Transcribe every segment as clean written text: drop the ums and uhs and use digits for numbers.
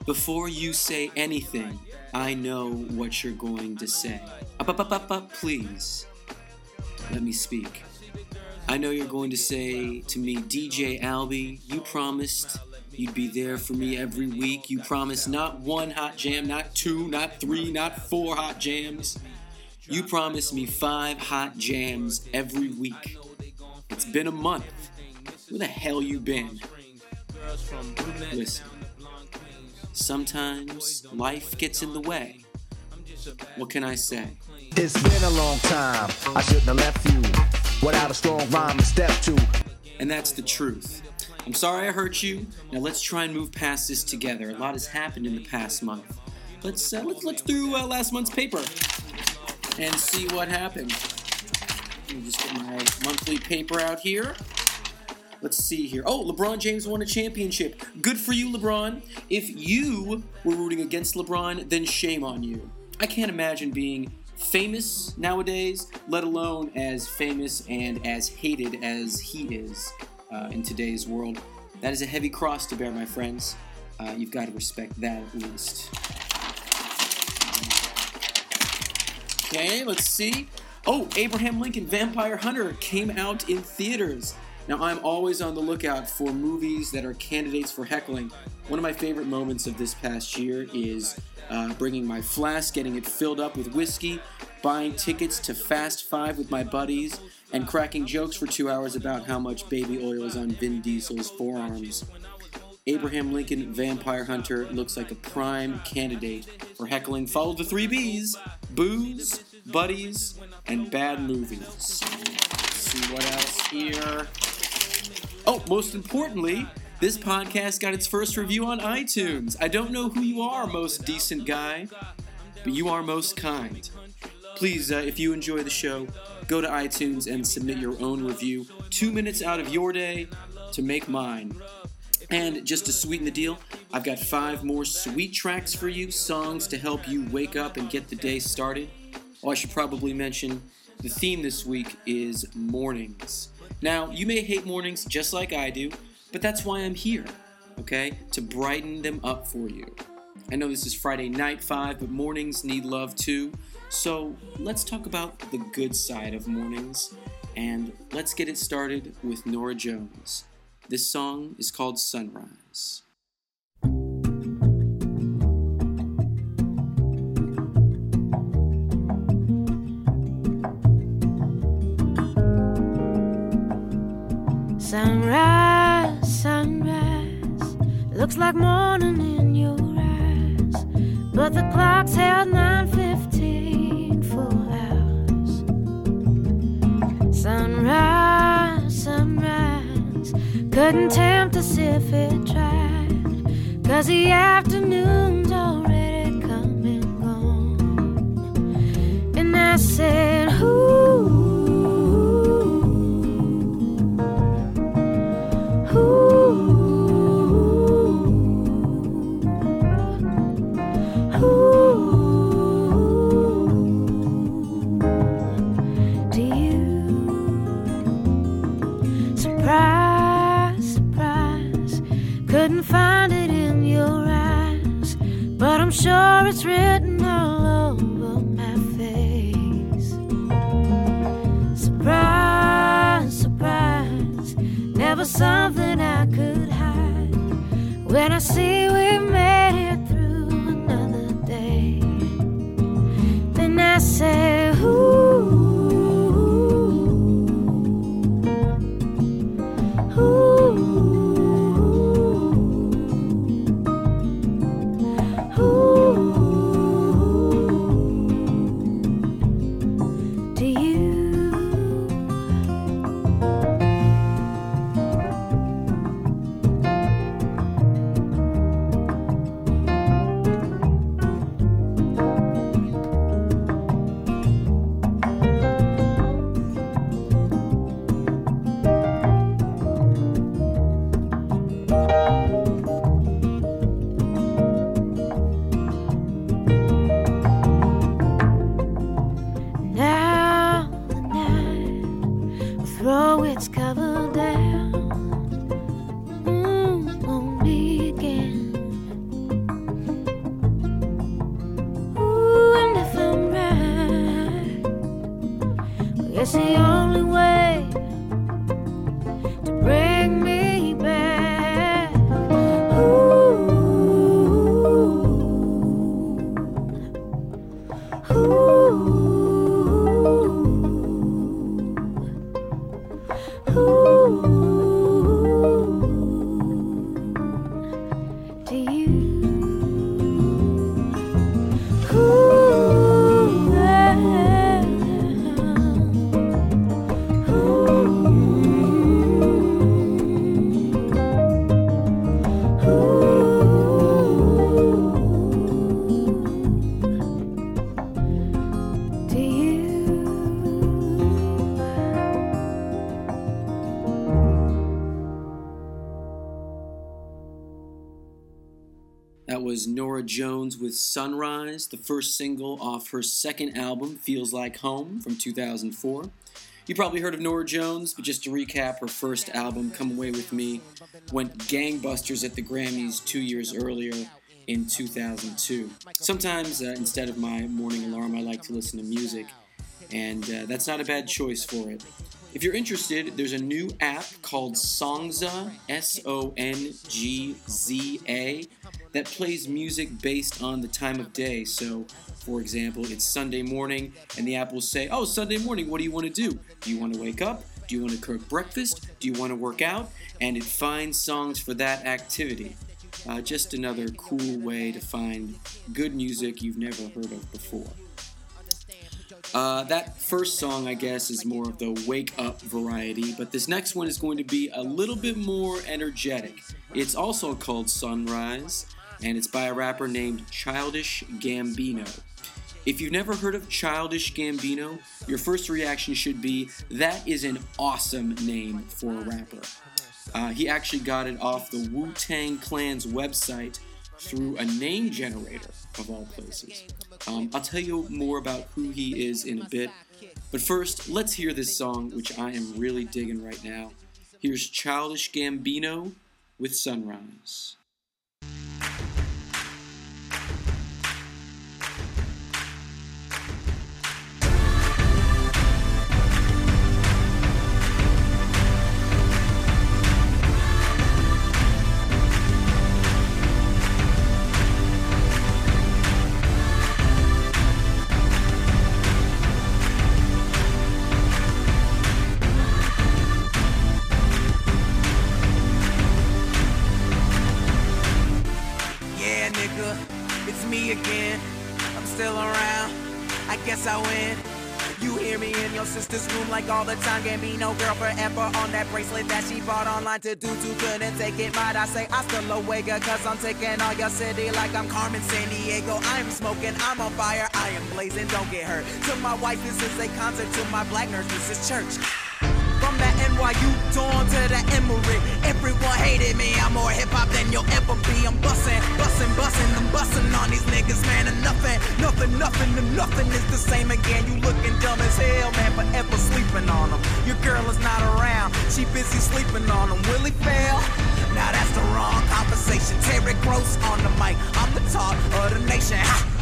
Before you say anything, I know what you're going to say. Please, let me speak. I know you're going to say to me, DJ Albie, you promised you'd be there for me every week. You promised not one hot jam, not two, not three, not four hot jams. You promised me 5 hot jams every week. It's been a month. Where the hell you been? Listen, sometimes life gets in the way. What can I say? It's been a long time. I shouldn't have left you without a strong rhyme to step to. And that's the truth. I'm sorry I hurt you. Now let's try and move past this together. A lot has happened in the past month. Let's look through last month's paper and see what happened. Let me just get my monthly paper out here. Let's see here. Oh, LeBron James won a championship. Good for you, LeBron. If you were rooting against LeBron, then shame on you. I can't imagine being famous nowadays, let alone as famous and as hated as he is in today's world. That is a heavy cross to bear, my friends. You've got to respect that at least. Okay, let's see. Oh, Abraham Lincoln Vampire Hunter came out in theaters. Now, I'm always on the lookout for movies that are candidates for heckling. One of my favorite moments of this past year is bringing my flask, getting it filled up with whiskey, buying tickets to Fast 5 with my buddies, and cracking jokes for 2 hours about how much baby oil is on Vin Diesel's forearms. Abraham Lincoln Vampire Hunter looks like a prime candidate for heckling. Follow the 3 Bs: booze, buddies, and bad movies. Let's see what else here. Oh, most importantly, this podcast got its first review on iTunes. I don't know who you are, most decent guy, but you are most kind. Please, if you enjoy the show, go to iTunes and submit your own review. 2 minutes out of your day to make mine. And just to sweeten the deal, I've got 5 more sweet tracks for you, songs to help you wake up and get the day started. Oh, I should probably mention the theme this week is mornings. Now, you may hate mornings just like I do, but that's why I'm here, okay? To brighten them up for you. I know this is Friday night 5, but mornings need love too. So let's talk about the good side of mornings, and let's get it started with Norah Jones. This song is called Sunrise. Sunrise, sunrise, looks like morning in your eyes, but the clock's held 9:15 for hours. Sunrise, sunrise, couldn't tempt us if it tried, 'cause the afternoon's already come and gone. And I said, ooh, I'm sure it's written all over my face. Surprise, surprise, never something I could hide. When I see we made it through another day, then I say, ooh, ooh. to you. Ooh, yeah. That was Norah Jones with Sunrise, the first single off her second album, Feels Like Home, from 2004. You probably heard of Norah Jones, but just to recap, her first album, Come Away With Me, went gangbusters at the Grammys 2 years earlier in 2002. Sometimes, instead of my morning alarm, I like to listen to music, and that's not a bad choice for it. If you're interested, there's a new app called Songza, Songza, that plays music based on the time of day. So, for example, it's Sunday morning, and the app will say, oh, Sunday morning, what do you want to do? Do you want to wake up? Do you want to cook breakfast? Do you want to work out? And it finds songs for that activity. Just another cool way to find good music you've never heard of before. That first song, I guess, is more of the wake-up variety, but this next one is going to be a little bit more energetic. It's also called Sunrise, and it's by a rapper named Childish Gambino. If you've never heard of Childish Gambino, your first reaction should be, that is an awesome name for a rapper. He actually got it off the Wu-Tang Clan's website through a name generator, of all places. I'll tell you more about who he is in a bit, but first, let's hear this song, which I am really digging right now. Here's Childish Gambino with Sunrise. I win. You hear me in your sister's room like all the time. Gambino girl forever on that bracelet that she bought online to do too couldn't take it. Might I say I still awake cause I'm taking all your city like I'm Carmen Sandiego. I'm smoking, I'm on fire, I am blazing, don't get hurt. To my wife this is a concert, to my black nurse this is church. From the NYU dorm to the Emory, everyone hated me. I'm more hip-hop than you'll ever be. I'm bussin', I'm bussin' on these niggas, man. And nothing is the same again. You looking dumb as hell, man, forever sleeping on them. Your girl is not around, she busy sleeping on them. Will he fail? Now that's the wrong conversation. Terry Gross on the mic, I'm the talk of the nation.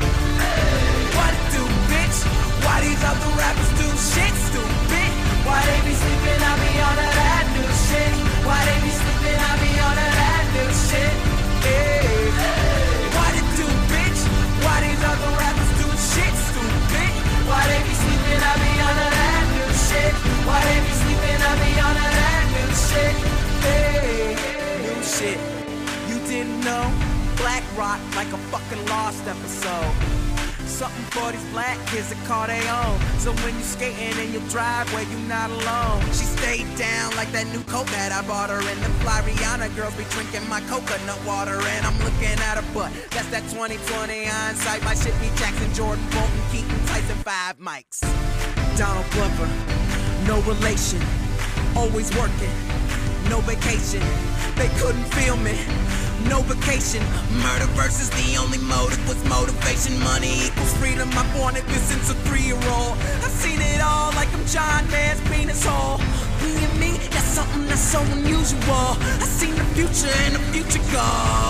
What it do, bitch? Why these other rappers do shit stupid? Why they be sleeping, I be on to that new shit. Why they be sleeping, I be on to that new shit. Hey. Why they do, bitch? Why these other rappers do shit stupid? Why they be sleeping, I be on to that new shit. Why they be sleeping, I be on to that new shit. Hey. New shit. You didn't know? Black Rock like a fucking Lost episode. Something for these black kids that call they own. So when you skating in your driveway, you not alone. She stayed down like that new coat that I bought her. And the fly Rihanna girls be drinking my coconut water. And I'm looking at her butt. That's that 2020 hindsight. My shit be Jackson, Jordan, Bolton, Keaton, Tyson, 5 mics. Donald Glover, no relation. Always working, no vacation. They couldn't feel me. No vacation, murder versus the only motive was motivation. Money equals freedom, I wanted this since a 3-year-old. I've seen it all like I'm John Man's penis hole. Being me, that's something that's so unusual. I seen the future and the future go.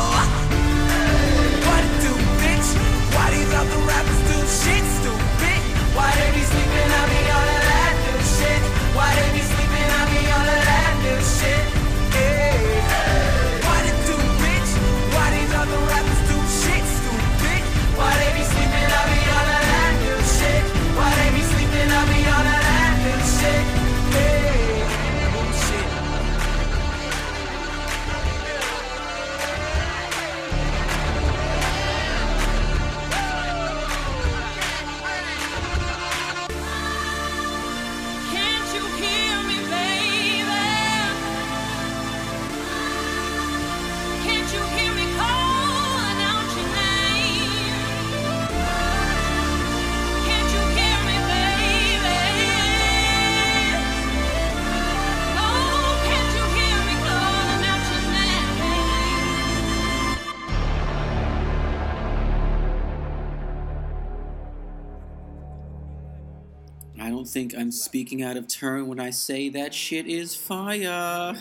What it do, bitch? Why these other rappers do shit stupid? Why they be sleeping, I be on to that new shit. Why they be sleeping, I be on to that new shit. Hey. Other rappers do shit stupid. Why they be sleeping, I be on to that new shit. Why they be sleeping, I be on to that new shit. Hey, new shit. I don't think I'm speaking out of turn when I say that shit is fire.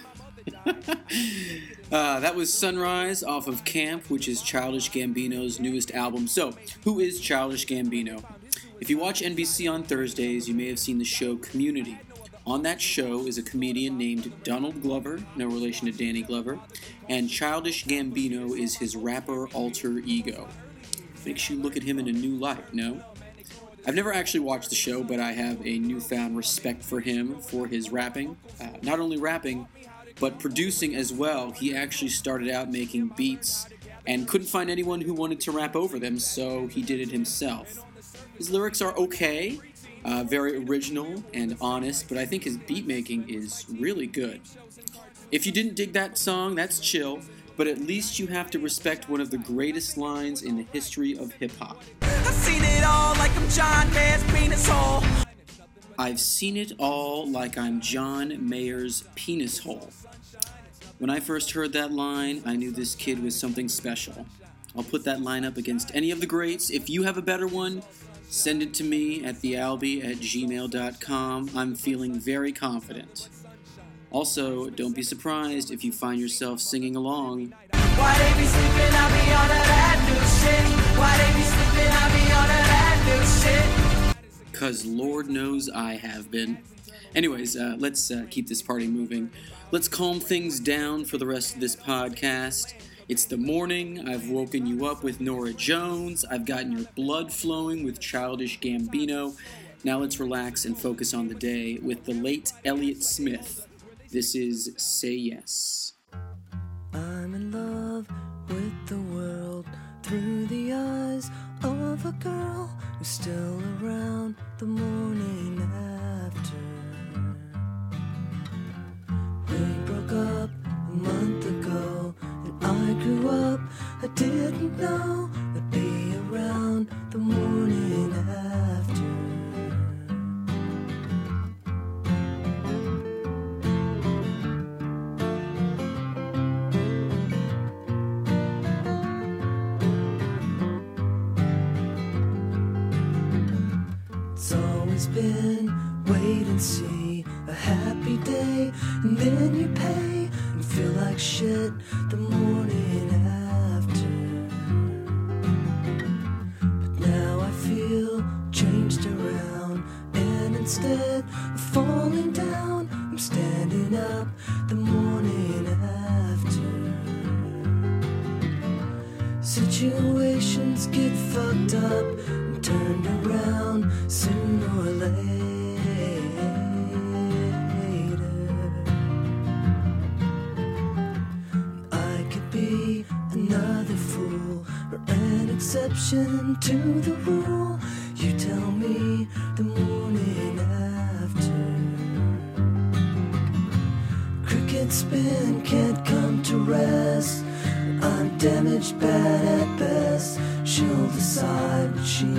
That was Sunrise off of Camp, which is Childish Gambino's newest album. So, who is Childish Gambino? If you watch NBC on Thursdays, you may have seen the show Community. On that show is a comedian named Donald Glover, no relation to Danny Glover, and Childish Gambino is his rapper alter ego. Makes you look at him in a new light, no? I've never actually watched the show, but I have a newfound respect for him for his rapping. Not only rapping, but producing as well. He actually started out making beats and couldn't find anyone who wanted to rap over them, so he did it himself. His lyrics are okay, very original and honest, but I think his beat making is really good. If you didn't dig that song, that's chill, but at least you have to respect one of the greatest lines in the history of hip-hop. I've seen it all like I'm John Mayer's penis hole. I've seen it all like I'm John Mayer's penis hole. When I first heard that line, I knew this kid was something special. I'll put that line up against any of the greats. If you have a better one, send it to me at thealby@gmail.com. I'm feeling very confident. Also, don't be surprised if you find yourself singing along. Why they be sleeping, I be on that new shit. Why they be sleeping, I be on that new shit. 'Cause Lord knows I have been. Anyways, let's keep this party moving. Let's calm things down for the rest of this podcast. It's the morning. I've woken you up with Norah Jones. I've gotten your blood flowing with Childish Gambino. Now let's relax and focus on the day with the late Elliott Smith. This is Say Yes. I'm in love with the world through the eyes of a girl who's still around the morning after. We broke up a month ago and I grew up. I didn't know I'd be around the morning after. It's always been wait and see, a happy day, and then you pay and feel like shit the morning after. But now I feel changed around, and instead of falling down, I'm standing up the morning after. Situations get fucked up and turned around sooner or later. I could be another fool or an exception to the rule. You tell me the morning after. Cricket spin can't come to rest. I'm damaged bad at best. She'll decide what she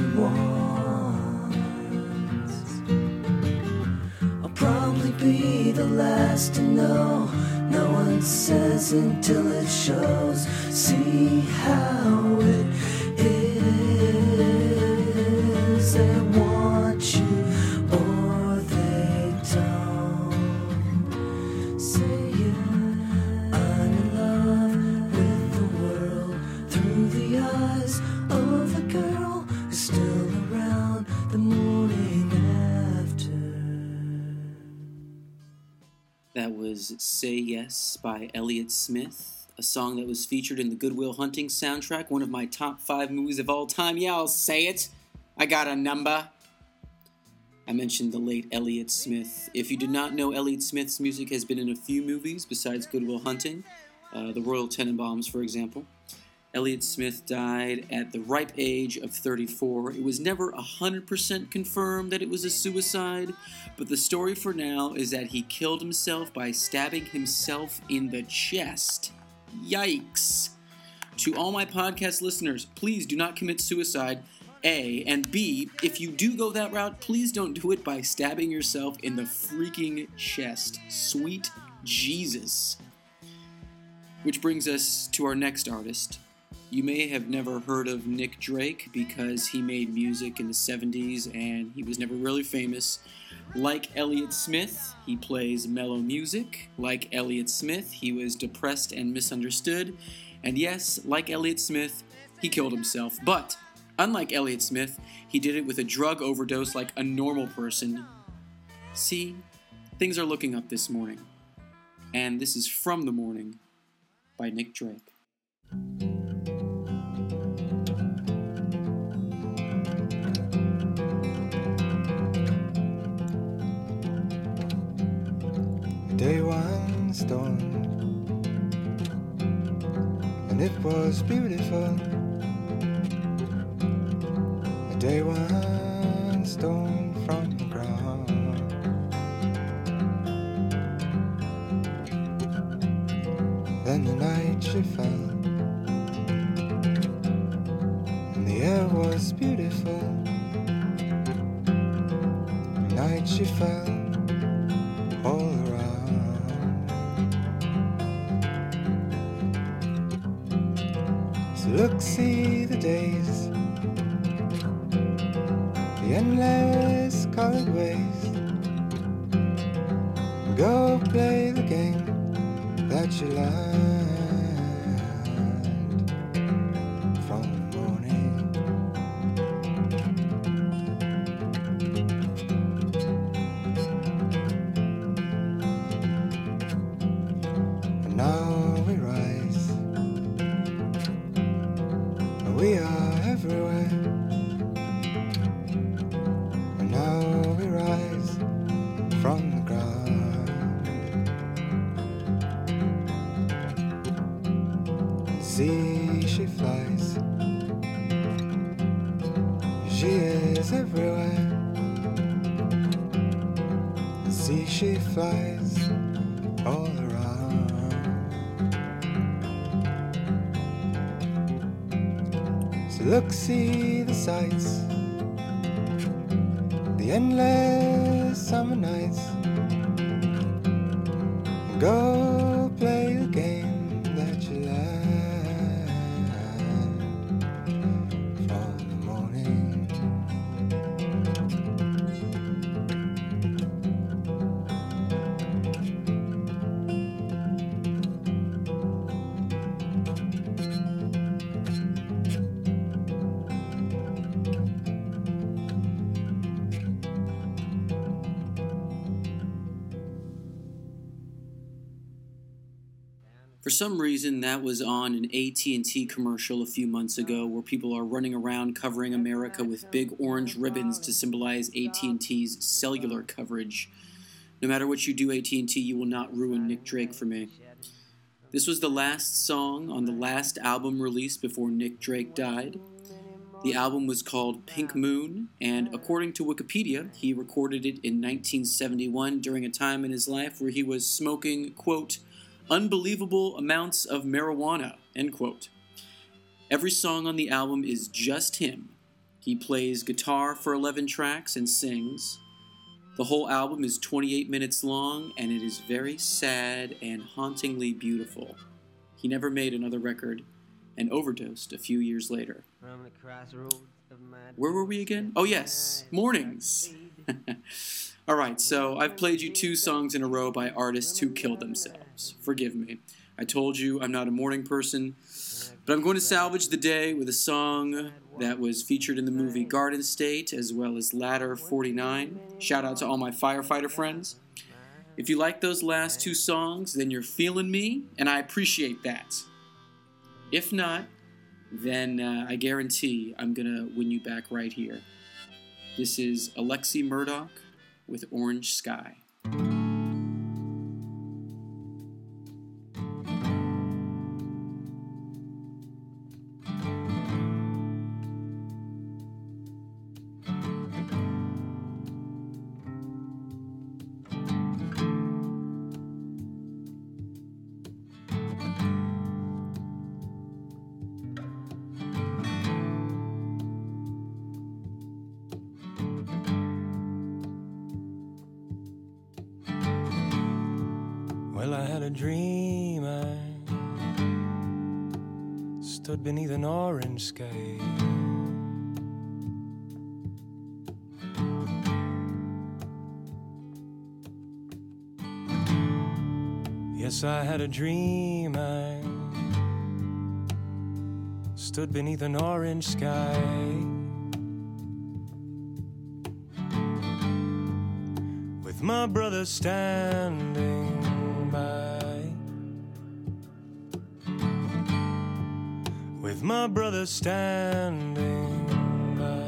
wants. I'll probably be the last to know. No one says until it shows. See how it is. They want you or they don't. Say yeah. I'm in love with the world through the eyes of a girl who's still around the morning after. That was Say Yes by Elliott Smith, a song that was featured in the Good Will Hunting soundtrack, one of my top 5 movies of all time. Yeah, I'll say it. I got a number. I mentioned the late Elliott Smith. If you did not know, Elliott Smith's music has been in a few movies besides Good Will Hunting, The Royal Tenenbaums, for example. Elliott Smith died at the ripe age of 34. It was never 100% confirmed that it was a suicide, but the story for now is that he killed himself by stabbing himself in the chest. Yikes. To all my podcast listeners, please do not commit suicide, A, and B, if you do go that route, please don't do it by stabbing yourself in the freaking chest. Sweet Jesus. Which brings us to our next artist. you may have never heard of Nick Drake because he made music in the 70s and he was never really famous. Like Elliott Smith, he plays mellow music. Like Elliott Smith, he was depressed and misunderstood. And yes, like Elliott Smith, he killed himself. But unlike Elliott Smith, he did it with a drug overdose like a normal person. See, things are looking up this morning. And this is From the Morning by Nick Drake. Day one storm, and it was beautiful. A day one storm from the ground. Then the night she fell, and the air was beautiful. The night she fell all around. So look, see the days, the endless colored ways. Go play the game that you learned from the morning. And now we rise, we are everywhere. And now we rise from the ground. See, she flies, she is everywhere. See, she flies all around. So look, see the sights, the endless summer nights. Go play the game that you learned from the morning. For some reason, that was on an AT&T commercial a few months ago where people are running around covering America with big orange ribbons to symbolize AT&T's cellular coverage. No matter what you do, AT&T, you will not ruin Nick Drake for me. This was the last song on the last album released before Nick Drake died. The album was called Pink Moon, and according to Wikipedia, he recorded it in 1971 during a time in his life where he was smoking, quote, unbelievable amounts of marijuana, end quote. Every song on the album is just him. He plays guitar for 11 tracks and sings. The whole album is 28 minutes long, and it is very sad and hauntingly beautiful. He never made another record and overdosed a few years later. Where were we again? Oh yes, mornings. All right, so I've played you 2 songs in a row by artists who killed themselves. Forgive me. I told you I'm not a morning person, but I'm going to salvage the day with a song that was featured in the movie Garden State as well as Ladder 49. Shout out to all my firefighter friends. If you like those last 2 songs, then you're feeling me, and I appreciate that. If not, then I guarantee I'm going to win you back right here. This is Alexi Murdoch with Orange Sky. Well, I had a dream I stood beneath an orange sky. Yes, I had a dream. I stood beneath an orange sky. With my brother standing by. With my brother standing by.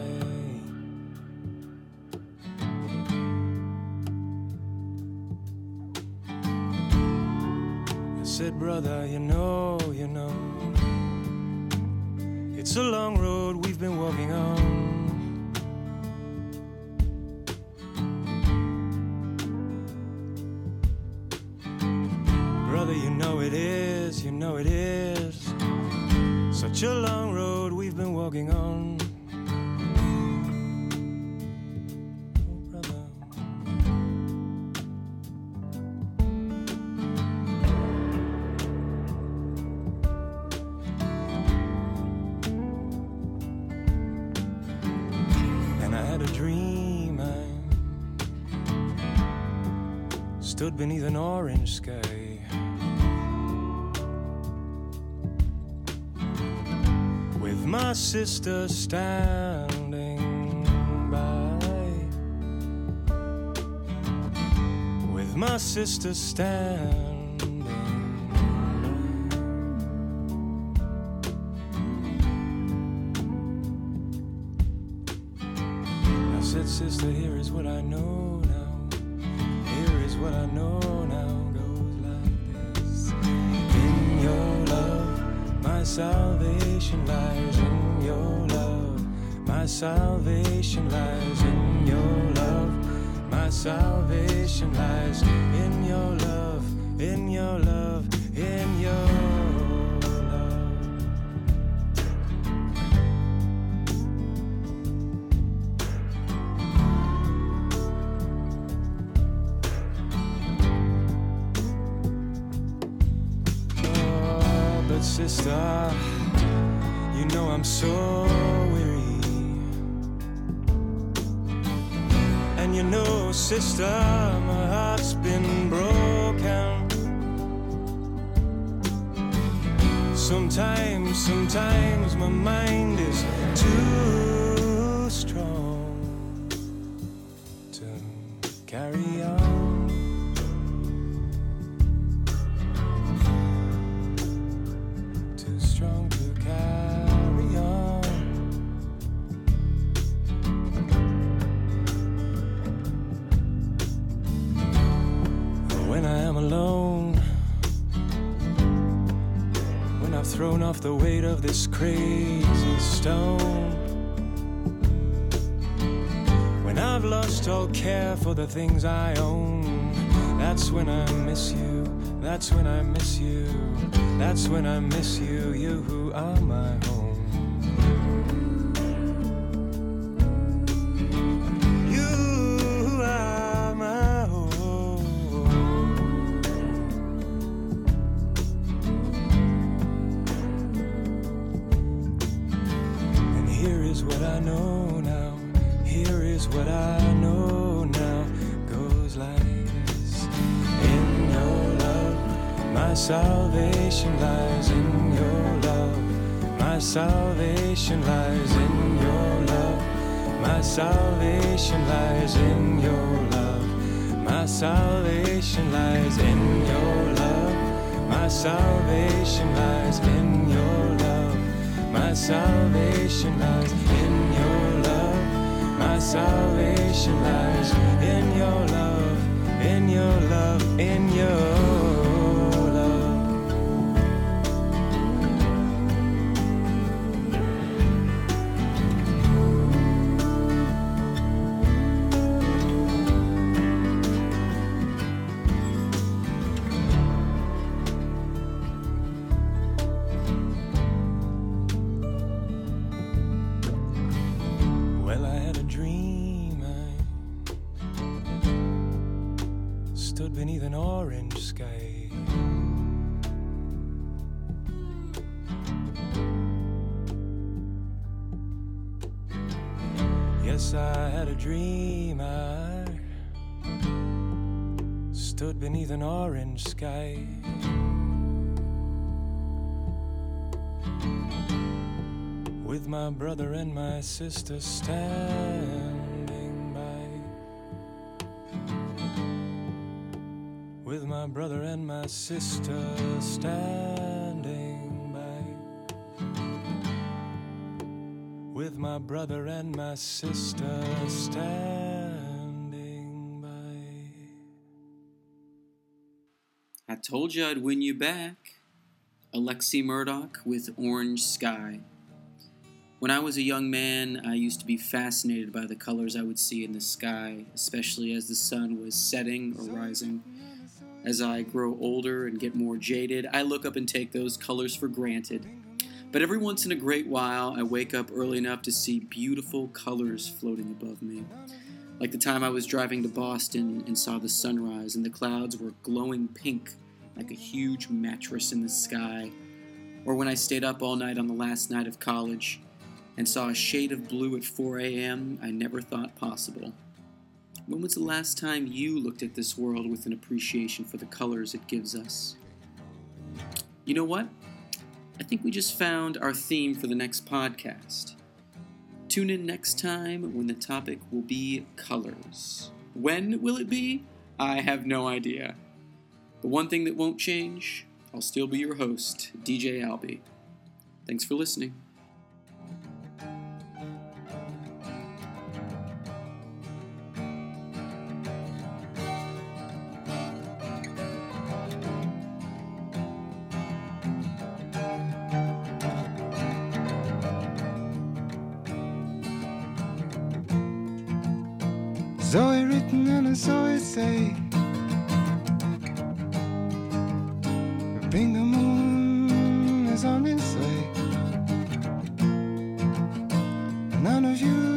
I said, brother, you know, it's a long road we've been walking on. Brother, you know it is such a long road we've been walking on. Oh, brother. And I had a dream. I stood beneath an orange sky. My sister standing by. With my sister standing by. I said, sister, here is what I know now. Here is what I know now. Goes like this. In your love, my salvation lies in your love. My salvation lies in your love. My salvation lies in your love. In your love. In your love. Oh, but sister, you know I'm so weary. And you know, sister, my heart's been broken. Sometimes my mind is too strong to carry on. Too strong to carry on. When I am alone, when I've thrown off the weight of this crazy stone, when I've lost all care for the things I own, that's when I miss you, that's when I miss you, that's when I miss you, you who are my home. What I know now, here is what I know now, goes like this. In your love, my salvation lies in your love. My salvation lies in your love. My salvation lies in your love. My salvation lies in your love. My salvation lies in your love. My salvation lies in your love. My salvation lies in your love, in your love, in your love. Beneath an orange sky, Yes, I had a dream. I stood beneath an orange sky. With my brother and my sister standing by. With my brother and my sister standing by. With my brother and my sister standing by. I told you I'd win you back. Alexi Murdoch with Orange Sky. When I was a young man, I used to be fascinated by the colors I would see in the sky, especially as the sun was setting or rising. As I grow older and get more jaded, I look up and take those colors for granted. But every once in a great while, I wake up early enough to see beautiful colors floating above me. Like the time I was driving to Boston and saw the sunrise and the clouds were glowing pink like a huge mattress in the sky. Or when I stayed up all night on the last night of college and saw a shade of blue at 4 a.m. I never thought possible. When was the last time you looked at this world with an appreciation for the colors it gives us? You know what? I think we just found our theme for the next podcast. Tune in next time when the topic will be colors. When will it be? I have no idea. The one thing that won't change, I'll still be your host, DJ Albie. Thanks for listening. Zoe written and a Zoe say, bring the moon is on its way. None of you